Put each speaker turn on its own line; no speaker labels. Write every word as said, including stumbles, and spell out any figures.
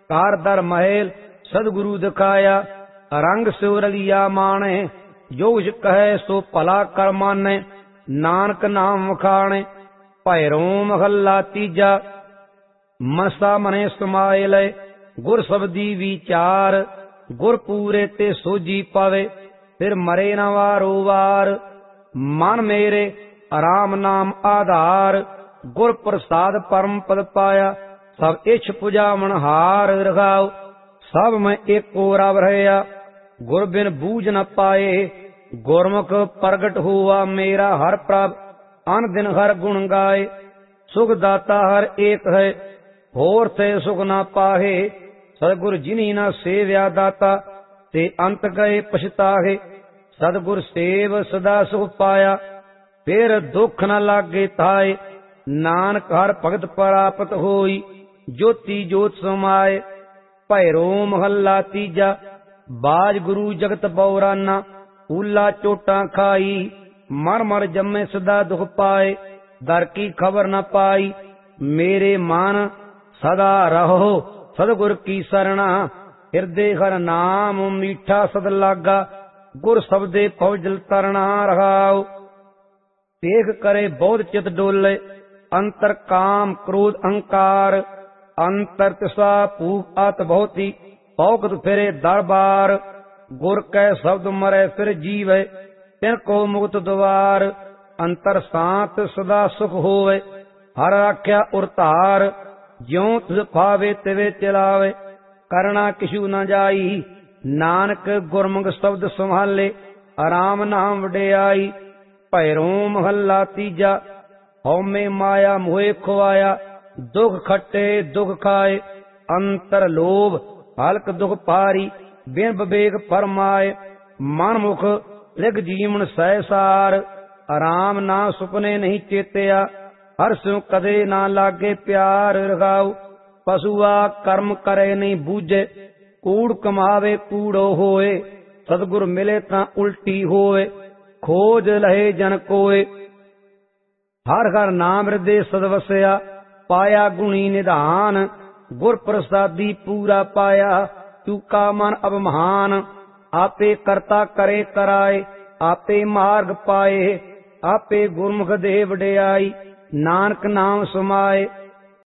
Car दर महल सदगुरु दिखाया, रंग सिवरलिया माने, जो कहे सो भला कर माने, नानक नाम वखाणे। भैरो महला तीजा, मनसा मने समाए लय, गुर शब्दी विचार, गुर पूरे ते सोजी पावे, फिर मरे न वारो वार। मन मेरे राम नाम आधार, गुर प्रसाद परम पद पाया, सब इछ पुजावन हार रखाओ। सब में एको रब रहया, गुर बिन बूझ न पाए, गुरमुख प्रगट हुआ मेरा हर प्रभ, अन दिन हर गुण गाए। सुख दाता हर एक है, होर थे सुख न पाहे, सदगुर जिन्ही न सेव्या दाता, ते अंत गए पछताहे। सदगुर सेव सदा सुख पाया, फिर दुख न लागे थाए, नानक हर भगत प्राप्त होई, ज्योति जोत समाए। भैरो महला तीजा, बाज गुरु जगत बौराना, ऊला चोटा खाई, मर मर जम्मे सदा दुख पाए, दर की खबर न पाई। मेरे मन सदा रहो सदगुर की सरना, हृदय हर नाम मीठा सद लागा, गुर शब्दे फौजल तरना रहाओ। देख करे बहुत चित डोले, अंतर काम क्रोध अहंकार, अंतर तिसा भूख आत बहुती, पौकत फिरे दरबार। गुर कै शब्द मरे फिर जीवे, तिनको मुक्त द्वार। अंतर शांत सदा सुख होवे, हर राख्या उरतार। ज्यों तुझ फावे तिवे चलावे, करना किशु न जाई। नानक गुरमुख शब्द संभाले, आराम नाम वडियाई। भैरो महला तीजा, हौमे माया मोहे खुआया, दुख खट्टे दुख खाए। अंतर लोभ हल्क दुख पारी, बिन विवेक फरमाए। मन मुख लिग जीवन सहसार, आराम ना सुपने नहीं चेतिया। हर स्यों कदे ना लागे प्यार रखाओ। पशुआ कर्म करे नहीं बूझे, कूड़ कमावे कूड़ो होए। सतगुर मिले ता उल्टी होए, खोज लहे जन कोय। हर हर नाम हृदय सद वसया, पाया गुणी निधान। गुर प्रसादी पूरा पाया, चूका मन अब महान। आपे करता करे कराए, आपे मार्ग पाए। आपे गुरमुख दे वडियाई, नानक नाम समाए।